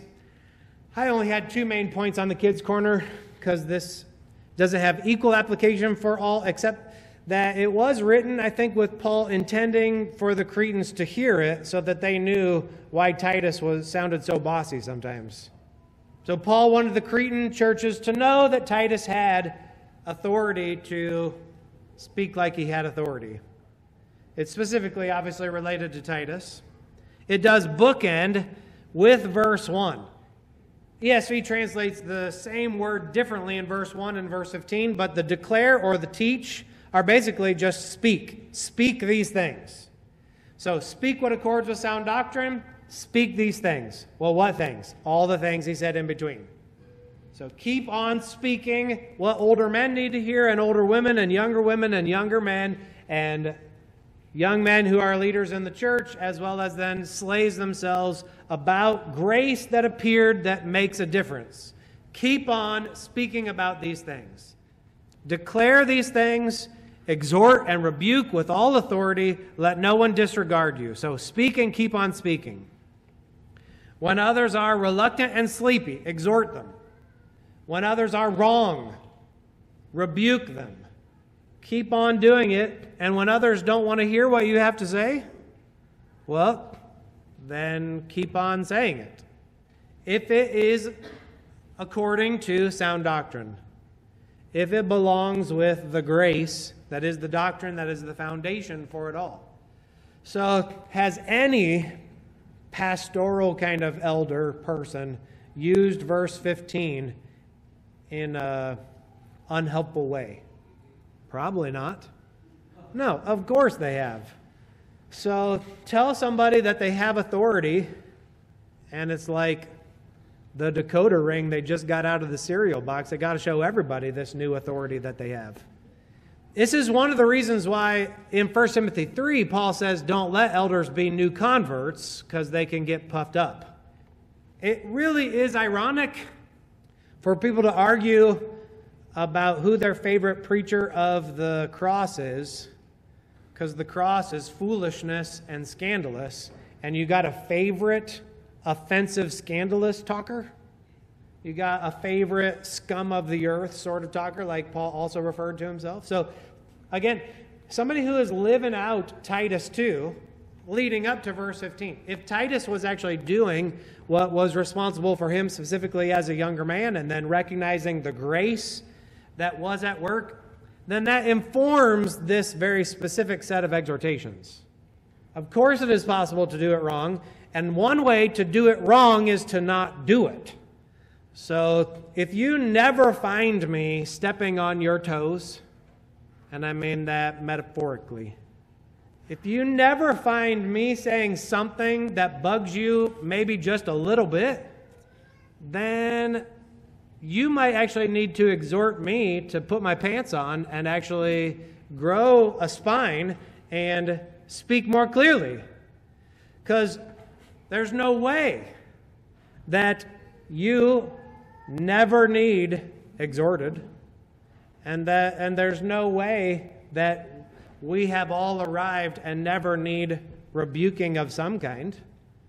I only had 2 main points on the kids' corner because this doesn't have equal application for all, except that it was written, I think, with Paul intending for the Cretans to hear it so that they knew why Titus sounded so bossy sometimes. So Paul wanted the Cretan churches to know that Titus had authority to speak like he had authority. It's specifically, obviously, related to Titus. It does bookend with verse 1. ESV translates the same word differently in verse 1 and verse 15, but the declare or the teach are basically just speak. Speak these things. So speak what accords with sound doctrine, speak these things. Well, what things? All the things he said in between. So keep on speaking what older men need to hear, and older women and younger men, and young men who are leaders in the church, as well as then slaves themselves, about grace that appeared that makes a difference. Keep on speaking about these things. Declare these things, exhort and rebuke with all authority. Let no one disregard you. So speak and keep on speaking. When others are reluctant and sleepy, exhort them. When others are wrong, rebuke them. Keep on doing it. And when others don't want to hear what you have to say, well, then keep on saying it. If it is according to sound doctrine, if it belongs with the grace that is the doctrine, that is the foundation for it all. So has any pastoral kind of elder person used verse 15 in an unhelpful way? Probably not. No, of course they have. So tell somebody that they have authority, and it's like the decoder ring they just got out of the cereal box. They got to show everybody this new authority that they have. This is one of the reasons why in 1 Timothy 3, Paul says, don't let elders be new converts, because they can get puffed up. It really is ironic for people to argue about who their favorite preacher of the cross is, because the cross is foolishness and scandalous, and you got a favorite offensive, scandalous talker? You got a favorite scum of the earth sort of talker, like Paul also referred to himself? So, again, somebody who is living out Titus 2, leading up to verse 15. If Titus was actually doing what was responsible for him specifically as a younger man, and then recognizing the grace that was at work, then that informs this very specific set of exhortations. Of course it is possible to do it wrong, and one way to do it wrong is to not do it. So if you never find me stepping on your toes, and I mean that metaphorically, if you never find me saying something that bugs you maybe just a little bit, then you might actually need to exhort me to put my pants on and actually grow a spine and speak more clearly. Because there's no way that you never need exhorted, and there's no way that we have all arrived and never need rebuking of some kind.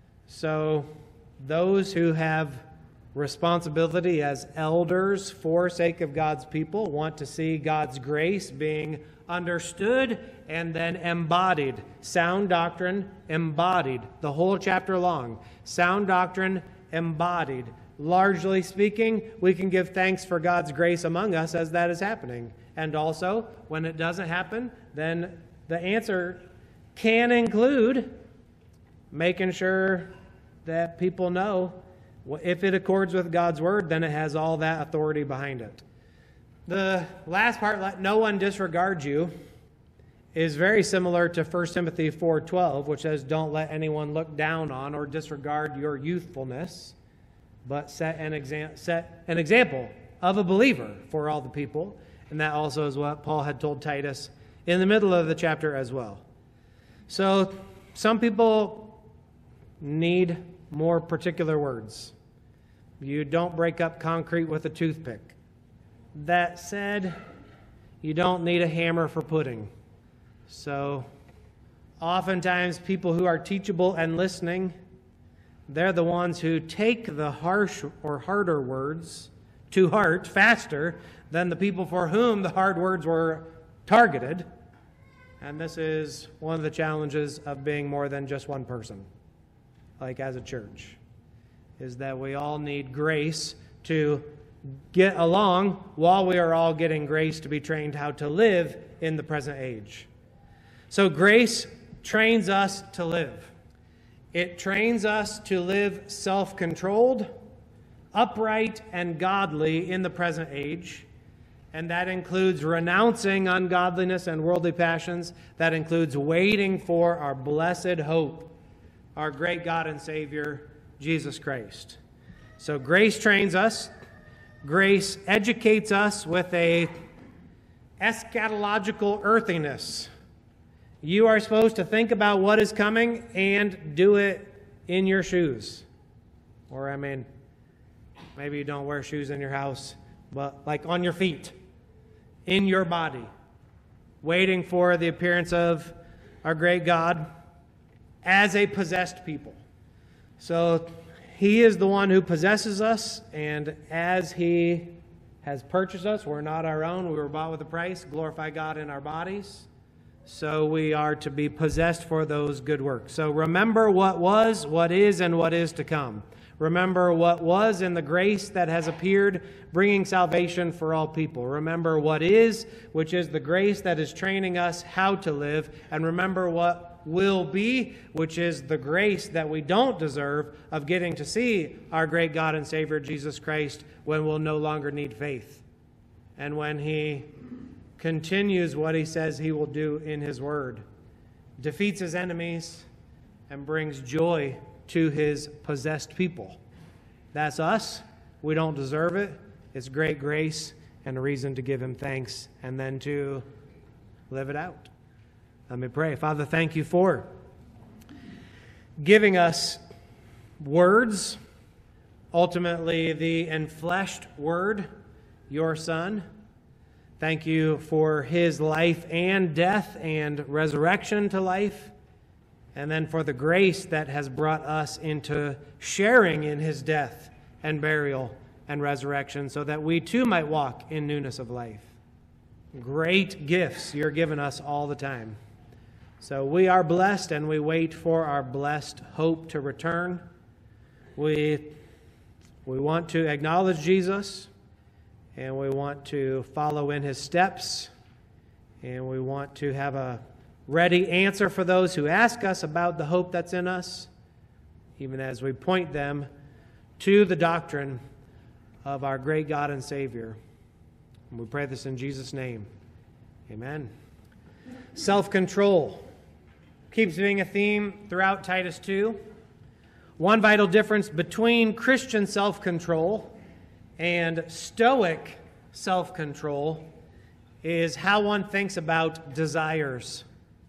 So those who have responsibility as elders for sake of God's people want to see God's grace being understood and then embodied. Sound doctrine embodied, the whole chapter long. Sound doctrine embodied. Largely speaking, we can give thanks for God's grace among us as that is happening. And also, when it doesn't happen, then the answer can include making sure that people know if it accords with God's word, then it has all that authority behind it. The last part, let no one disregard you, is very similar to 1 Timothy 4:12, which says, don't let anyone look down on or disregard your youthfulness, but set an example of a believer for all the people. And that also is what Paul had told Titus in the middle of the chapter as well. So some people need more particular words. You don't break up concrete with a toothpick. That said, you don't need a hammer for pudding. So oftentimes people who are teachable and listening, they're the ones who take the harsh or harder words to heart faster than the people for whom the hard words were targeted. And this is one of the challenges of being more than just one person, like as a church, is that we all need grace to get along while we are all getting grace to be trained how to live in the present age. So grace trains us to live. It trains us to live self-controlled, upright, and godly in the present age. And that includes renouncing ungodliness and worldly passions. That includes waiting for our blessed hope, our great God and Savior, Jesus Christ. So grace trains us. Grace educates us with a eschatological earthiness. You are supposed to think about what is coming and do it in your shoes. Or, maybe you don't wear shoes in your house, but like on your feet, in your body, waiting for the appearance of our great God as a possessed people. So He is the one who possesses us, and as He has purchased us, we're not our own, we were bought with a price, glorify God in our bodies. So we are to be possessed for those good works. So remember what was, what is, and what is to come. Remember what was in the grace that has appeared, bringing salvation for all people. Remember what is, which is the grace that is training us how to live. And remember what will be, which is the grace that we don't deserve of getting to see our great God and Savior Jesus Christ when we'll no longer need faith. And when He continues what He says He will do in His Word, defeats His enemies, and brings joy to His possessed people. That's us. We don't deserve it. It's great grace and a reason to give Him thanks and then to live it out. Let me pray. Father, thank You for giving us words, ultimately the enfleshed Word, Your Son. Thank You for His life and death and resurrection to life, and then for the grace that has brought us into sharing in His death and burial and resurrection so that we too might walk in newness of life. Great gifts You're giving us all the time. So we are blessed, and we wait for our blessed hope to return. We want to acknowledge Jesus, and we want to follow in His steps, and we want to have a ready answer for those who ask us about the hope that's in us, even as we point them to the doctrine of our great God and Savior. And we pray this in Jesus' name. Amen. Self-control keeps being a theme throughout Titus 2. One vital difference between Christian self-control and Stoic self-control is how one thinks about desires.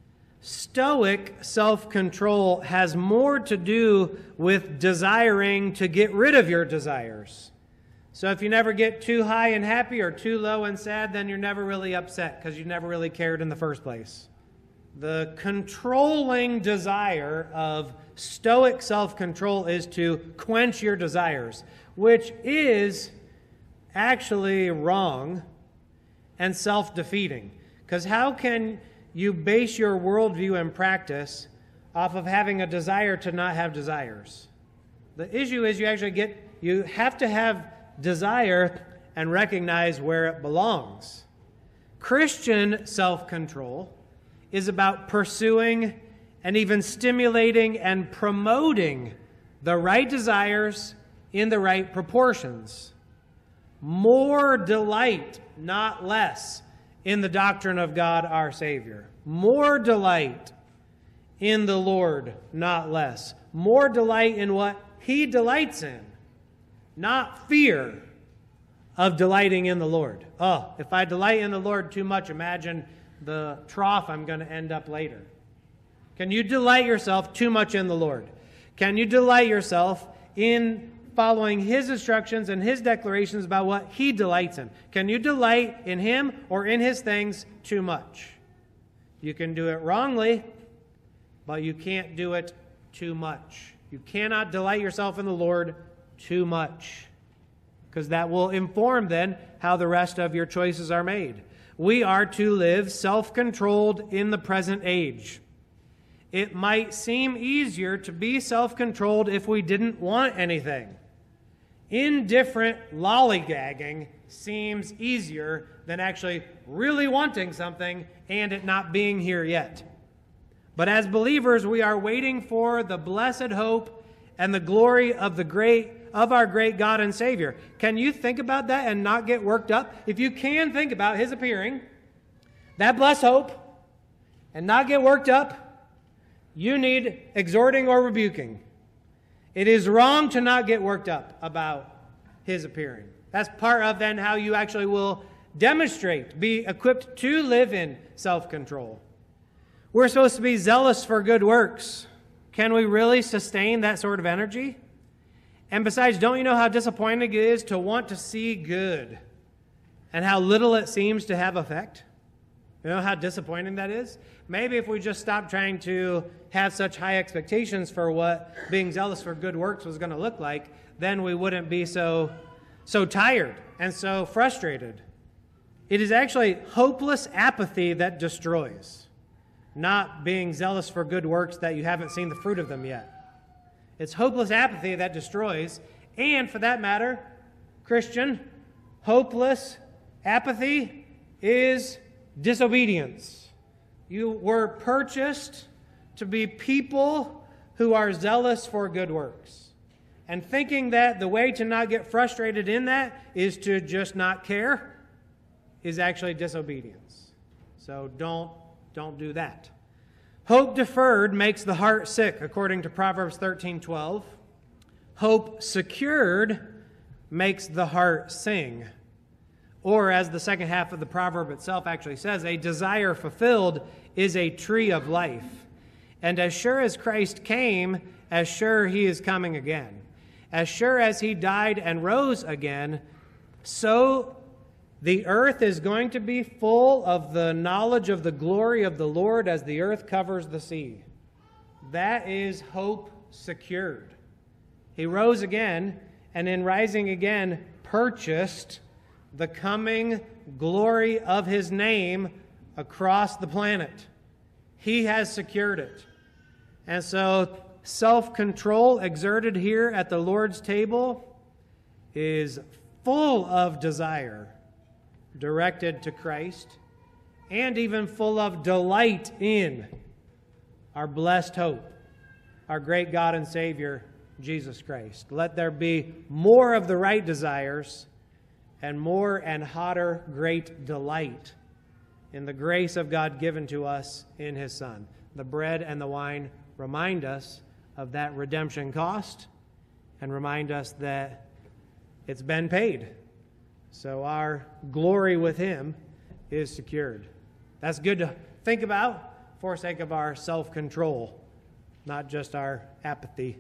Stoic self-control has more to do with desiring to get rid of your desires. So if you never get too high and happy or too low and sad, then you're never really upset because you never really cared in the first place. The controlling desire of Stoic self-control is to quench your desires, which is actually wrong and self-defeating. Because how can you base your worldview and practice off of having a desire to not have desires? The issue is you have to have desire and recognize where it belongs. Christian self-control is about pursuing and even stimulating and promoting the right desires in the right proportions. More delight, not less, in the doctrine of God our Savior. More delight in the Lord, not less. More delight in what He delights in, not fear of delighting in the Lord. Oh, if I delight in the Lord too much, imagine the trough I'm going to end up later. Can you delight yourself too much in the Lord? Can you delight yourself in following His instructions and His declarations about what He delights in? Can you delight in Him or in His things too much? You can do it wrongly, but you can't do it too much. You cannot delight yourself in the Lord too much, because that will inform then how the rest of your choices are made. We are to live self-controlled in the present age. It might seem easier to be self-controlled if we didn't want anything. Indifferent lollygagging seems easier than actually really wanting something and it not being here yet. But as believers, we are waiting for the blessed hope and the glory of our great God and Savior. Can you think about that and not get worked up? If you can think about His appearing, that blessed hope, and not get worked up, you need exhorting or rebuking. It is wrong to not get worked up about his appearing. That's part of then how you actually will demonstrate, be equipped to live in self-control. We're supposed to be zealous for good works. Can we really sustain that sort of energy? And besides, don't you know how disappointing it is to want to see good and how little it seems to have effect? You know how disappointing that is? Maybe if we just stopped trying to have such high expectations for what being zealous for good works was going to look like, then we wouldn't be so tired and so frustrated. It is actually hopeless apathy that destroys, not being zealous for good works that you haven't seen the fruit of them yet. It's hopeless apathy that destroys, and for that matter, Christian, hopeless apathy is disobedience. You were purchased to be people who are zealous for good works. And thinking that the way to not get frustrated in that is to just not care is actually disobedience. So don't do that. Hope deferred makes the heart sick, according to Proverbs 13:12. Hope secured makes the heart sing. Or, as the second half of the proverb itself actually says, a desire fulfilled is a tree of life. And as sure as Christ came, as sure he is coming again. As sure as he died and rose again, so the earth is going to be full of the knowledge of the glory of the Lord as the earth covers the sea. That is hope secured. He rose again, and in rising again, purchased the coming glory of his name across the planet. He has secured it. And so self-control exerted here at the Lord's table is full of desire directed to Christ, and even full of delight in our blessed hope, our great God and Savior, Jesus Christ. Let there be more of the right desires and more and hotter great delight in the grace of God given to us in his Son. The bread and the wine remind us of that redemption cost and remind us that it's been paid. So our glory with him is secured. That's good to think about for sake of our self-control, not just our apathy.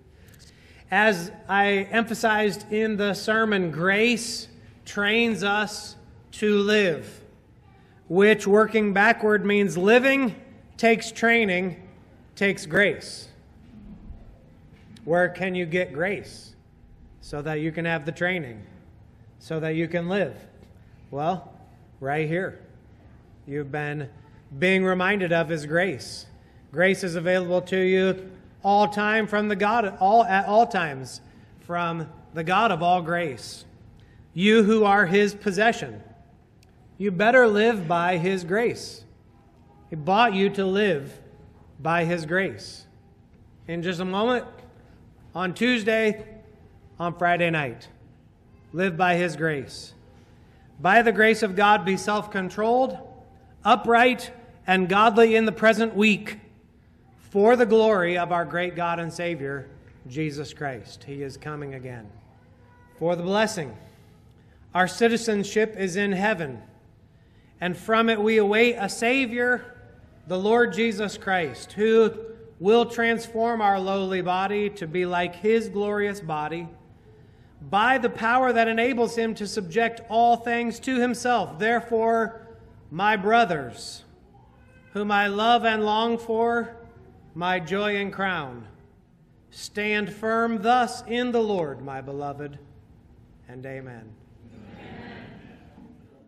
As I emphasized in the sermon, grace trains us to live, which, working backward, means living takes training, takes grace. Where can you get grace so that you can have the training, so that you can live? Well, right here. You've been being reminded of his grace. Grace is available to you all time from the God, at all times, from the God of all grace. You who are his possession, you better live by his grace. He bought you to live by his grace. In just a moment, on Tuesday, on Friday night, live by his grace. By the grace of God, be self-controlled, upright, and godly in the present week, for the glory of our great God and Savior, Jesus Christ. He is coming again. For the blessing, our citizenship is in heaven, and from it we await a Savior, the Lord Jesus Christ, who will transform our lowly body to be like his glorious body, by the power that enables him to subject all things to himself. Therefore, my brothers, whom I love and long for, my joy and crown, stand firm thus in the Lord, my beloved, and amen.